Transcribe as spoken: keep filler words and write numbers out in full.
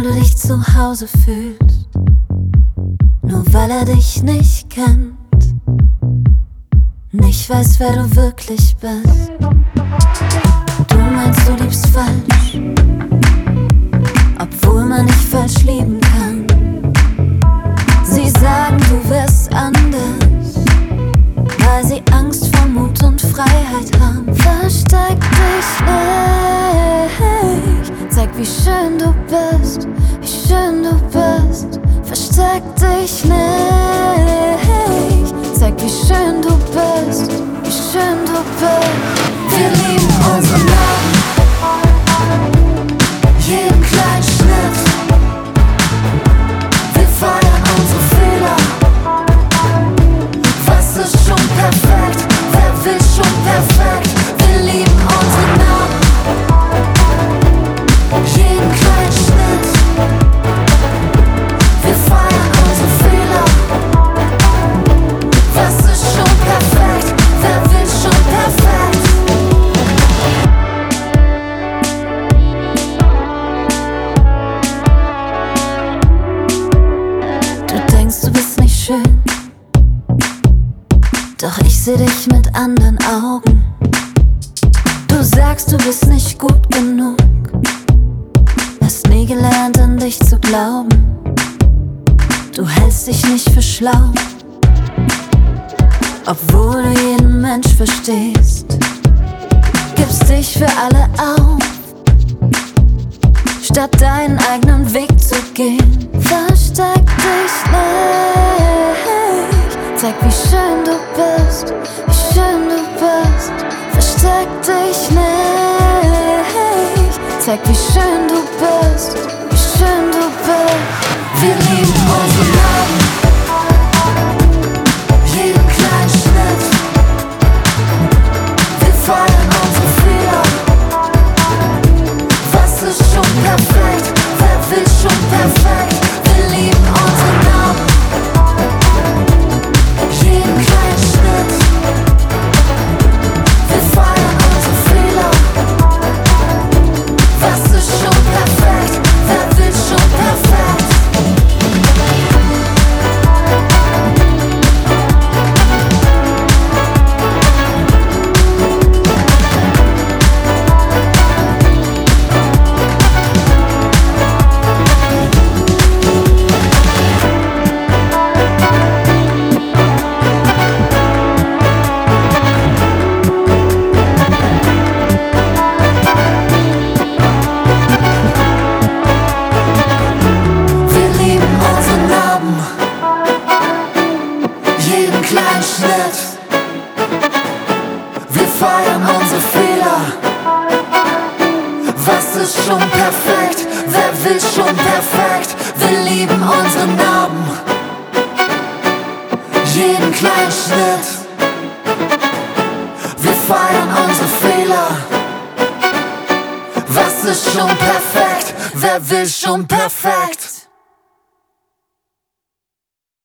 du dich zu Hause fühlst, nur weil er dich nicht kennt, nicht weiß, wer du wirklich bist. Du meinst, du liebst falsch, obwohl man nicht falsch lieben kann. Sie sagen, du wärst anders, weil sie Angst vor Mut und Freiheit haben. Versteck dich nicht, zeig, wie schön du bist, wie schön du bist. Versteck dich nicht, zeig, wie schön du bist, wie schön du bist. Wir lieben unseren Namen, jeden kleinen Schnitt. Wir feiern unsere Fehler. Was ist schon perfekt? Wer will schon perfekt? Wir lieben unseren Namen, jeden kleinen Schnitt. Wir feiern unsere Fehler. Was ist schon perfekt? Wer will schon perfekt? Du denkst, du bist nicht schön, doch ich seh dich mit anderen Augen. Du sagst, du bist nicht gut genug, hast nie gelernt, an dich zu glauben. Du hältst dich nicht für schlau, obwohl du jeden Mensch verstehst. Gibst dich für alle auf, statt deinen eigenen Weg zu gehen. Versteck dich nicht, zeig, wie schön du bist, wie schön du bist. Versteck dich nicht, zeig, wie schön du bist, wie schön du bist. Wir lieben unseren Namen, jeden kleinen Schnitt. Wir feiern unsere Fehler. Was ist schon perfekt? Wer will schon perfekt? Wir lieben unseren Namen, jeden kleinen Schnitt. Wir feiern unsere Fehler. Was ist schon perfekt? Wer will schon perfekt? Kleinen Schnitt. Wir feiern unsere Fehler. Was ist schon perfekt? Wer will schon perfekt? Wir lieben unseren Namen, jeden kleinen Schnitt. Wir feiern unsere Fehler. Was ist schon perfekt? Wer will schon perfekt?